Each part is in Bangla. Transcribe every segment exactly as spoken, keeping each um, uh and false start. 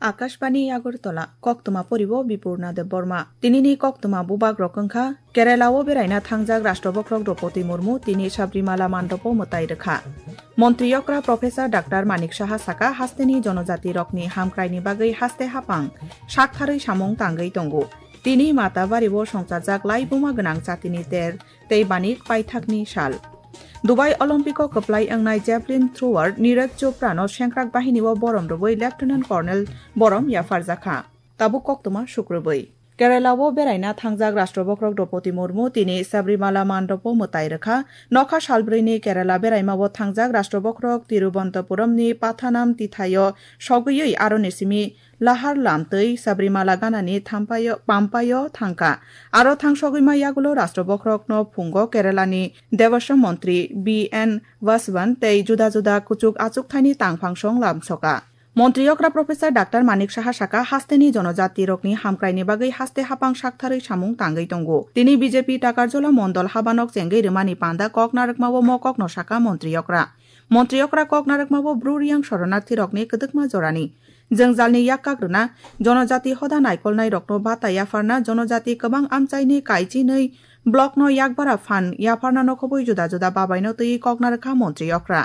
আকাশবাণী আগরতলা কক্তমা পরিব বিপুর্ণাদেব বর্মা তিনিনি কক্তমা বুবাগ রকংখা কেরালাও বেরাইনা থাংজাক রাষ্ট্রবক্রক দ্রৌপদী মুর্মু তিনি সাবরিমালা মান্ডপ মতাই রেখা মন্ত্রী यक्रा प्रफेसर डाक्टर मानिक साहा साका हास्तेनि जनजाति रकनि हामक्राइनि बागै हास्ते हापां साकथारै सामुं तांगै दंगो तिनि माता बारिबो संसारजाक लाइबुमा गोनां जातिनि तेर तैबानिक पाइथाकनि साल दुबाई अलिम्पिको कप्लाइ अंगनाय जेभलिन थ्रोअर नीरज चोप्रानो सेंक्राक बाहिनीव बरम रुबै लेफ्टिनेंट कर्नेल बरम याफारजाखा ताबु कक्तमा शुक्रबै केरालाओ बेरायना थांजाक राष्ट्रबक्रक द्रौपदী मुर्मु तिनि साबरिमाला मान्डप मताय रेखा नखा सालब्रैनि केराला बेरायमाओ थांजाक राष्ट्रबक्रक तिरुवनन्तपुरमनि पाथानाम तिथायो सगैयै आर'नेसिमि लाहार लामतै साबरिमाला गानानि थाम्पायो पाम्पायो थांका आरो थांसगैमा यागुलो राष्ट्रबक्रकनो फुंगो केरालानि देवस्वम मन्त्री बी एन वासवन तै जुदा जुदा कुचुक आचुकथाइनि तांफांसं लामसका मन्त्री यक्रा प्रफेसर डाक्टर मानिक साहा साका हास्तेनि जनजाति रकनि हामक्राइनि बागै हास्ते हापां साकथारै सामुं तांगै दंगो तिनि बीजेपी टाकारजला मण्डल हाबानक जेंगै रिमानि पान्दा कक नारकमावो मकक न साका मन्त्री यक्रा मन्त्री यक्रा कक नारकमावो ब्रुरियां शरणार्थी रकनि कदकमा जरानि जोंजालनि याक्काग्रोना जनजाति हदा नायकलनाय रकनो बाता याफारना जनजाति गोबां आमचाइनि काइजि नै ब्लकनो याकबारा फान याफारना नखबै जुदा जुदा बाबायनो तै कक नारका मन्त्री यक्रा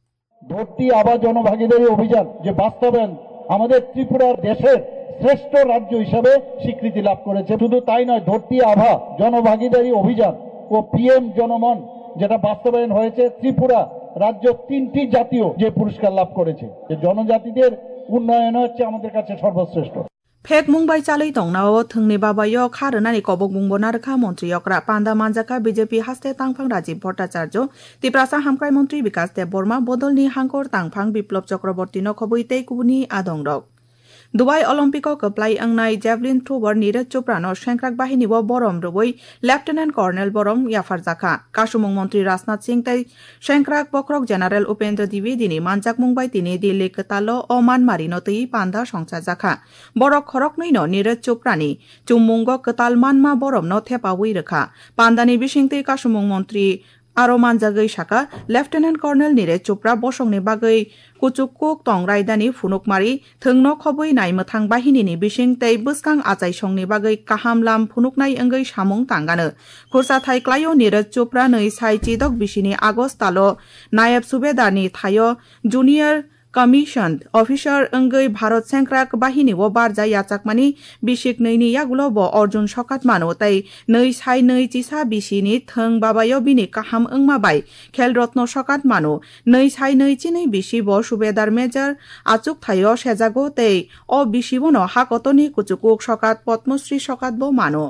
ধরতি আভা জনভাগিদারি অভিযান যে বাস্তবায়ন আমাদের ত্রিপুরার দেশের শ্রেষ্ঠ রাজ্য হিসেবে স্বীকৃতি লাভ করেছে শুধু তাই নয় ধরতি আভা জনভাগিদারি অভিযান ও পিএম জনমন যেটা বাস্তবায়ন হয়েছে ত্রিপুরা রাজ্য তিনটি জাতীয় যে পুরস্কার লাভ করেছে যে জনজাতিদের উন্নয়ন হচ্ছে আমাদের কাছে সর্বশ্রেষ্ঠ फेक मुंबाई चालै दंनाव थोंनि बाबायो खारनानि कबक बुंबोना रेखा मन्त्री यक्रा पान्दा मानजाका बीजेपी हास्ते तांफां राजीव भट्टाचार्य तिप्रासा हामक्राइ मन्त्री विकास देब बर्मा बदलनि हांकर तांफां बिप्लब चक्रवर्ती नखबै तैकुबुनि आदं रक दुबाई अलिम्पिको कप्लाइ अंगनाय जेभलिन थ्रोअर नीरज चोप्रानो सेंक्राक बाहिनीव बरम रुबै लेफ्टिनेंट कर्नेल बरम याफारजाखा कासुमुं मन्त्री राजनाथ सिंह तै सेंक्राक बक्रक जेनारेल उपेन्द्र द्विवेदीनि मानजाक मुंबाई तिनि दिल्ली कतालो अमान मारिनो तै पान्दा संसारजाखा बरक खरकनैनो नीरज चोप्रानि चुमुंग कताल मानमा बरमनो थेपावै रेखा पान्दानि बिसिंतै कासुमुं मन्त्री आरो मानजागै साका लेफ्टिनेंट कर्नेल नीरज चोप्रा बसंनि बागै कुचुकुक तंग रायदानि फुनुकमारि थोंनो खबै नायमोथां बाहिनीनि बिसिं तै बसकां आजायसंनि बागै काहाम लाम फुनुकनाय अंगै सामुं तांगानो खुरसा थाइक्लायो नीरज चोप्रा नै साइ चिदक बिसिनि आगस्ट तालो नायब सुबेदारनि थायो जुनियर कमिशन अफिसार अंगै भारत सेंक्राक बाहिनी वो बारजा याचाकमानि बिसिक नैनि यागुलो बो अर्जुन सकात मानो तै नै साइ नै चिसा बिसिनि थों बाबायो बिनि काहाम अंगमाबाय खेल रत्न सकात मानो नै साइ नै चिनै बिसि बो सुबेदार मेजर आचुक थायो सेजागो तै अ बिसिबोनो हाकतनि कुचुकुक सकात पद्मश्री सकात बो मानो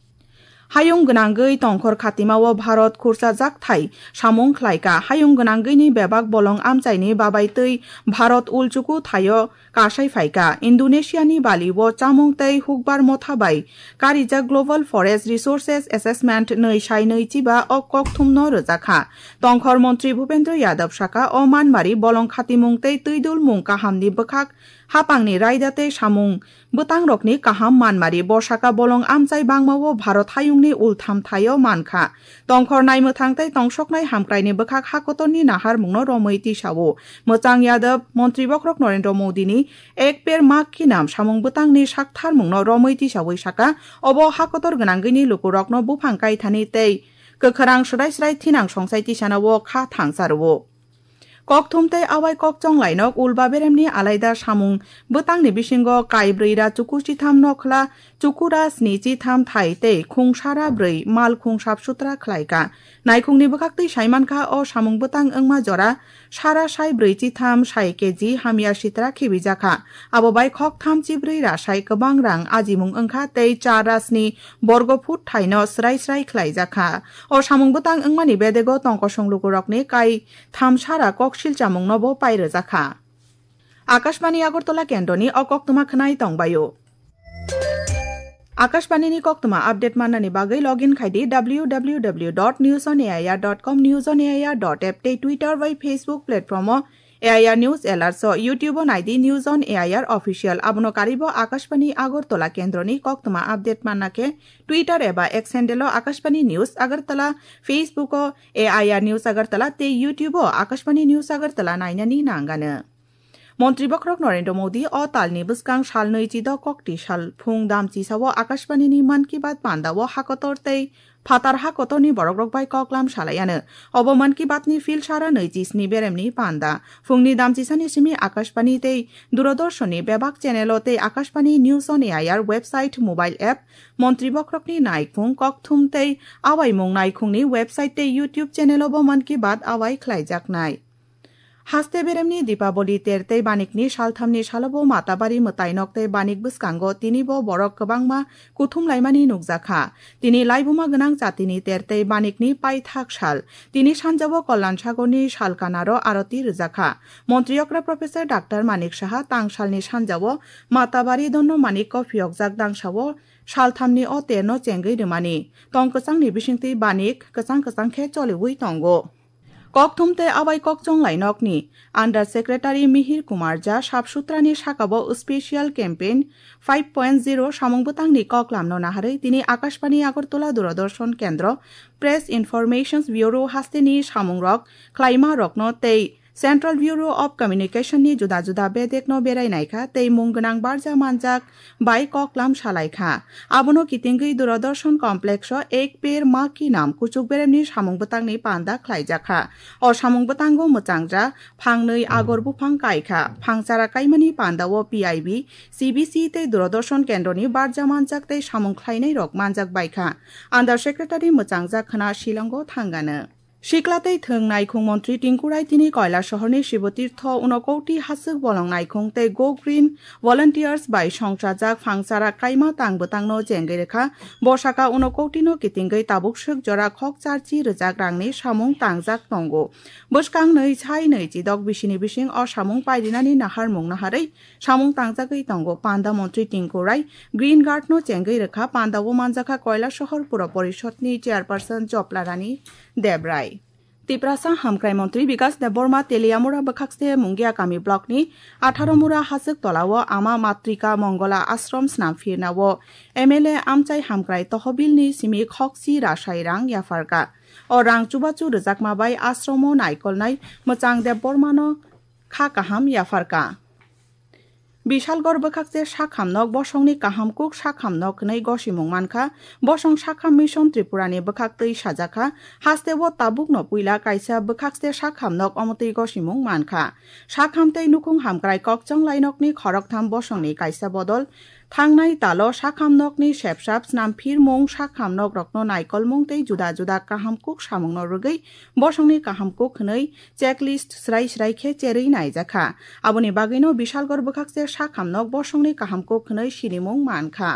हायुं गोनांगै तंखर खातिमाव भारत खुरसा जाकथाय सामुं ख्लायका हायुं गोनांगैनि बेबाक बलं आमचाइनि बाबायतै भारत उलचुकु थायो कासाय फायका इन्डोनेशियानि बालिव चामुं तै हुकबार मथाबाय कारिजा ग्लोबल फरेस्ट रिसोर्सेस एसेसमेंट नै साइ नै चिबा अकक थुमनो रोजाखा तंखर मन्त्री भूपेन्द्र यादव साका अ मानमारि बलं खातिमुं तै तैदुल मुं काहामनि बखाक हापांनि रायदाते सामुं बुतां रकनि काहाम मानमारि बसाका बलं आमचाइ बांमाव भारत हायुंनि उलथाम थायो मानखा तंखर नायमोथां तै तंसकनाय हामक्राइनि बखाक हाकतनि नाहार मुंनो रमै तिसावो मोचां यादव मन्त्री बक्रक नरेन्द्र मोदीनि एक पेर माक की नाम सामुं बुतांनि साकथार मुंनो रमै तिसावै साका अब हाकतर गोनांगैनि लुकुरकनो बुफां काइथानि तै गोखोरां सदाय सराय थिनां संसाय तिसानावो खा थांसारवो कक थुमतै आवाय कक चंलायनक उलबा बेरेमनि आलायदा सामुं बुतांनि बिसिंगो काइ ब्रैरा चुकुचिथाम नखला चुकुरा स्निचिथाम थाइ तै खुंसारा ब्रै माल खुंसाब सुत्रा ख्लायका नायखुंनि बखाक्तै साइमानखा अ सामुं बुतां अंगमा जरा सारा साइ ब्रैचिथाम साइ केजि हामिया सित्रा खिबिजाखा आबोबाय खक थाम चिब्रै रासाय गोबां रां आजिमुं अंखा तै चार रासनि बर्गफुट थाइनो स्राय स्राय ख्लायजाखा अ सामुं बुतां अंगमानि बेदेगो तंकसंलुगु रकनि काइ थाम सारा कक शिलचामुंनबो पाइरोजाखा आकाशवाणी আগরতলা केन्द्रनि अकक्तमा खनाय तंबायो आकाशवाणीनि कक्तमा आपडेट माननानि बागै लगइन खायदि W W W dot news on AIR dot com news on AIR dot app तै ट्विटर बाय फेसबुक प्लेटफर्म एआईआर न्यूज एलार्स यूट्यूब नाइदि न्यूज अन एआईआर ऑफिशियल आबनो कारिबो आकाशवाणी আগরতলা केन्द्रनि कक्तमा आपडेट माननाके ट्विटर एबा X handle Akashvani news Agartala Facebook AIR news Agartala तै यूट्यूब आकाशवाणी न्यूज আগরতলা नायनानि नांगानो মন্ত্রী বক্রক নরেন্দ্র মোদী অ তালনি বুসকাং সাল নৈজিদ ককটি সাল ফুং দামচি সাও আকাশবাণীনি মান কি বাত পান্দাও হাকতরতেই ফাতার হাকতনি বরগ্রক বাই ককলাম সালায়ানো অব মান কি বাতনি ফিল সারা নৈজিসনি বেরেমনি পান্দা ফুংনি দামচিসানি সিমি আকাশবাণী তেই দূরদর্শনী বেবাক চ্যানেল তেই Akashvani news on AIR website mobile app মন্ত্রী বক্রকনি নাইখুং ককথুম তেই আওয়াই মুং নাইখুংনি ওয়েবসাইট তেই ইউটিউব চ্যানেল অব মান কি বাত আওয়াই খ্লাইজাক নাই হাস্তে বেরেমনি দীপাবলি তেরতেই বানিকনি সালথামনি সালবো মাতাবাড়ি মতাইনকতে বানিক বুসকাঙ্গ তিনিবো বরক কবাংমা কুথুম লাইমানি নুকজাখা তিনি লাইবুমা গনাং জাতিনি তেরতেই বানিকনি পাইথাক সাল তিনি সানজাবো কল্যাণ সাগরনি সালকানারো আরতি রোজাখা মন্ত্রীয়করা প্রফেসর ডাক্তার মানিক সাহা তাংসালনি সানজাবো মাতাবাড়ি দন্ন মানিক কফিয়কজাক দাংসাবো সালথামনি অ তেরনো চেঙ্গৈ রেমানি তং কচাংনি বিসিংতি বানিক কচাং কচাং খে চলিউই তঙ্গো ককথুমতে আবাই ককচং লাইনকনি আন্ডার সেক্রেটারি মিহির কুমার যা সাবসুত্রানি সাকাব special campaign five point zero সামংবুতাংনি ককলামনো নাহারে তিনি Akashvani Agartala Doordarshan Kendra press informations bureau হাস্তেনি সামংরক খ্লাইমা রকনো তেই সেন্ট্রাল ব্যুরো অব কমিউনিকেশননি जुदा जुदा बेदेखनो बेरायनायखा तै मुंगनां बारजा मानजाक बाय ककलाम सालायखा आबनो कितिंगै दूरदर्शन कमप्लेक्स एक पेर मा की नाम कुचुक बेरेमनि सामुंगबतांनि पान्दा ख्लाइजाखा अ सामुंगबतांगो मोजांजा फांनै आगर बुफां कायखा फांसारा कायमानि पान्दावो पीआईबी सीबीसी तै दूरदर्शन केन्द्रनि बारजा मानजाक तै सामुं ख्लायनाय रक मानजाक बायखा आन्डार सेक्रेटारि मोजांजा खना शिलंगो थांगानो शिक्लातै थों नायखुं मन्त्री टिंकुराय तिनि कयला शहरनि शिवतीर्थ उनकौटी हासुक बलं नायखुं तै गो ग्रीन भलन्टियार्स बाय संसाजाक फांसारा कायमा तांबोतांनो जेंगैरेखा बसाका उनकौटिनो कितिंगै ताबुकसुक जरा खक चारचि रोजाक रांनि सामुं तांजाक तंगो बसकां नै छाय नैजिदक बिसिनि बिसिं अ सामुं पायरिनानि नाहार मुं नाहारै सामुं तांजाकै तंगो पान्दा मन्त्री टिंकुराय ग्रीन गार्डनो जेंगैरेखा पान्दावो मानजाखा कयला शहर पुर परिषदनि चेयारपारसन जपलारानी देबराय तिप्रासा हामक्राय मन्त्री विकास देबबर्मा तेलियामुरा बखाक्से मुंगिया कामी ब्लकनि आठारमुरा हासुक तलाव आमा मातृका मंगला आश्रम स्नामफिरनाव एमएलए आमचाय हामक्राय तहबिलनि सिमि खक्सि रासायरां याफारका अ रां चुबाचु रोजाकमाबाय आश्रमो नायकलनाय मोचां देबबर्मानो खा काहाम याफारका বিশালগড় বখাকছে শাখামনক বসংনি কাহামকুক শাখামনক नै গসিমুং মানখা বসং শাখাম মিশন ত্রিপুরানি বখাকতৈ সাজাখা হাস্তেব তাবুক নপুইলা কাইসা বখাকছে শাখামনক অমতৈ গসিমুং মানখা শাখামতৈ নুকুং হামক্রাই ককচং লাইনকনি খরকথাম বসংনি কাইসা বদল थांनाय तालो शाखामनकनि सेबसाब स्नामफिर मुं शाखामनक रत्न नायकल मुंतै जुदा जुदा काहामकुक सामुंनो रुगै बसंनि काहामकुक नै चेकलिस्ट स्राय स्रायखे चेरै नायजाखा आबनि बागैनो बिशालगढ़ बखाकसे शाखामनक बसंनि काहामकुक नै सिनिमुं मानखा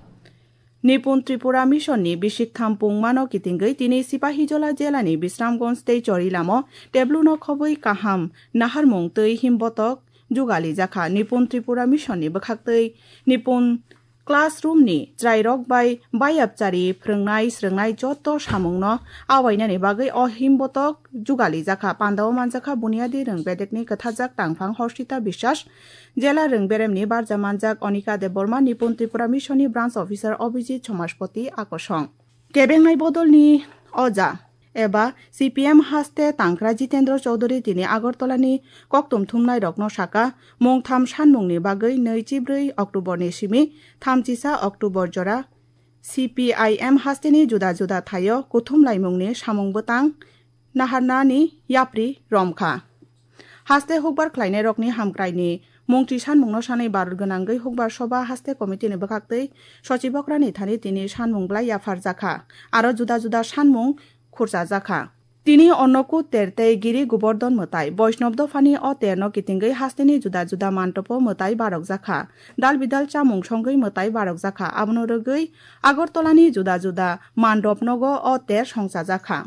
निपुण त्रिपुरा मिशननि बिसिकथाम पुंमानो कितिंगै तिनि सिपाहिजला जिल्लानि बिश्रामगंज तै चरिलामो टेब्लुनो खबै काहाम नाहार मुंतै हिमबतक जुगाली जाखा निपुण त्रिपुरा मिशननि बखाक्तै निपुण क्लासरूमनि त्रायरक बाय बायाबचारि फोरोंनाय स्रोंनाय जत सामुंनो आवायनानि बागै अहिमबतक जुगाली जाखा पान्दाव मानजाखा बुनियादी रोंबेदेकनि कथाजाक तांफां हर्षिता বিশ্বাস জেলা रोंबेरेमनि बारजा मानजाक अनिका देबबर्मा निपुण त्रिपुरा मिशननि ब्रान्च अफिसार अभिजित समाजपति आकर्षण केबेंनाय बदलनि अजा एबा सीपीएम हास्ते तांक्रा जितेन्द्र चौधुरी दिनै आगरतलानि कक्तुम थुमनाय रत्न शाखा मुंथाम सानमुंनि बागै नैजिब्रै अक्ट'बरनि सिमि थामजिसा अक्ट'बर जरा सीपीआईएम हास्तेनि जुदा जुदा थायो कुथुम लाइमुंनि सामुंबोतां नाहारनानि याप्रि रमखा हास्ते हुकबार ख्लायनाय रकनि हामक्रायनि मुंथि सानमुंनो सानै बारत गोनांगै हुकबार सभा हास्ते कमिटिनि बखाक्तै सचिबकरानि थानि तिनि सानमुंब्ला याफार जाखा आरो जुदा जुदा सानमुं खुरजा जाखा तिनी अन्नकु तेरते गिरि गोवर्धन मताय वैष्णव दफानि अ तेरनो कितिंगै हास्तेनि जुदा जुदा मान्टप मताय बारक जाखा दाल बिदाल चामुं संगै मताय बारक जाखा आबनो रगै आगरतलानि जुदा जुदा मान्डप नगो अ तेर संसा जाखा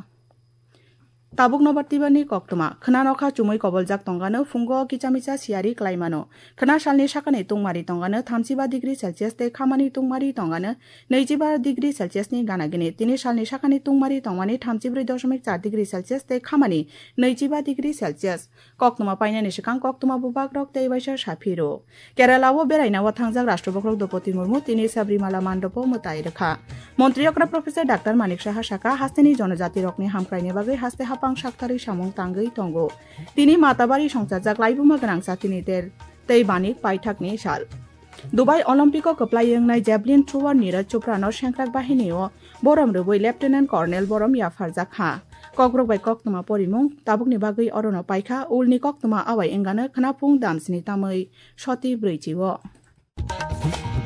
ताबुक नबातिबानि कक्तमा खनानखा चुमै कबलजाक तंगानो फुंगो किचामिचा सियारि क्लाइमानो खना सालनि साखानै तुंमारि तंगानो थामजिबा डिग्री सेलसियास ते खामानि तुंमारि तंगानो नैजिबा डिग्री सेलसियासनि गानागिनि तिनि सालनि साखानै तुंमारि तंगानि थामजिब्रै दशमिक चार डिग्री सेलसियास ते खामानि नैजिबा डिग्री सेलसियास कक्तमा पाइनानि सिगां कक्तमा बुबाक रक तैबाइसा साफिरो केरालावो बेरायनावा थांजाक राष्ट्रपति द्रौपदी मुर्मु तिनि साबरिमाला मान्डप मताय रेखा मन्त्रियकरा प्रफेसर डाक्टर मानिक साहा साका हास्तेनि जनजाति रकनि हामक्रायनि बागै हास्ते हापा ang saktari samung tanggui tongo tini matabari songchajak laibuma ganang satini ter tei banik paithakni sal Dubai Olympico keplayeng nai javelin thrower Neeraj Chopra no sengkrak bahinio borom rubui Lieutenant Colonel borom yafarjak ha Kokrok bai koktuma porimung tabukni bagui orono paikha ulni koktuma awai engano khanapung damsini tamai shoti breichiwo